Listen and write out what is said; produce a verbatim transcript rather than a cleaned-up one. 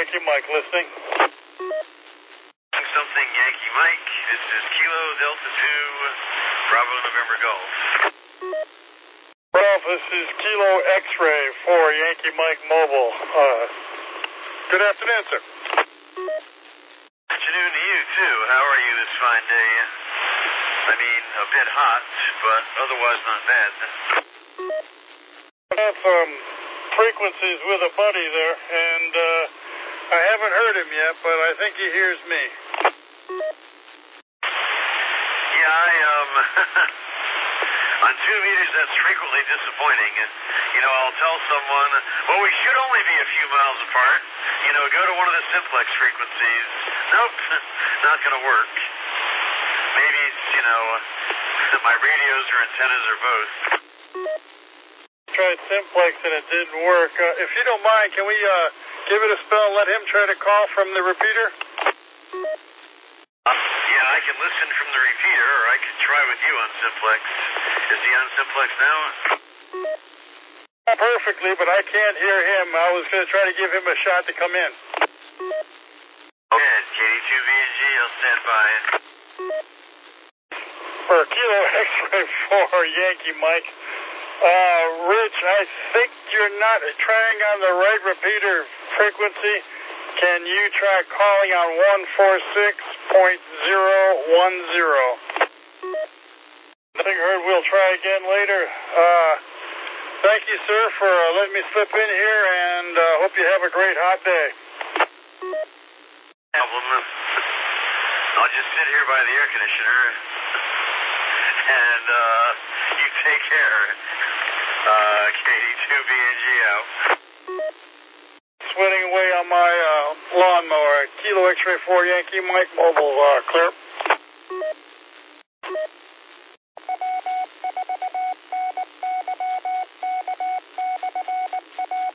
Yankee Mike listening. Something Yankee Mike. This is Kilo Delta two, Bravo November Golf. Ralph, this is Kilo X-Ray for Yankee Mike Mobile. Uh, good afternoon, sir. Afternoon to you, too. How are you this fine day? I mean, a bit hot, but otherwise not bad. I have some frequencies with a buddy there, and uh, I haven't heard him yet, but I think he hears me. Yeah, I, um... on two meters, that's frequently disappointing. You know, I'll tell someone, well, we should only be a few miles apart. You know, go to one of the simplex frequencies. Nope, not going to work. Maybe, you know, my radios or antennas or both. Tried simplex and it didn't work. Uh, if you don't mind, can we uh, give it a spell and let him try to call from the repeater? Uh, yeah, I can listen from the repeater, or I can try with you on simplex. Is he on simplex now? Perfectly, but I can't hear him. I was going to try to give him a shot to come in. Okay, K D two V and G, I'll stand by. For Kilo X-Ray for Yankee Mike. Uh, Rich, I think you're not trying on the right repeater frequency. Can you try calling on one forty-six point zero one zero? Nothing heard. We'll try again later. Uh, thank you, sir, for uh, letting me slip in here, and uh, hope you have a great hot day. Problem. I'll just sit here by the air conditioner, and uh, you take care. Uh, K D two B and G out. Sweating away on my uh, lawnmower. Kilo X-Ray for Yankee Mike Mobile, uh, clear.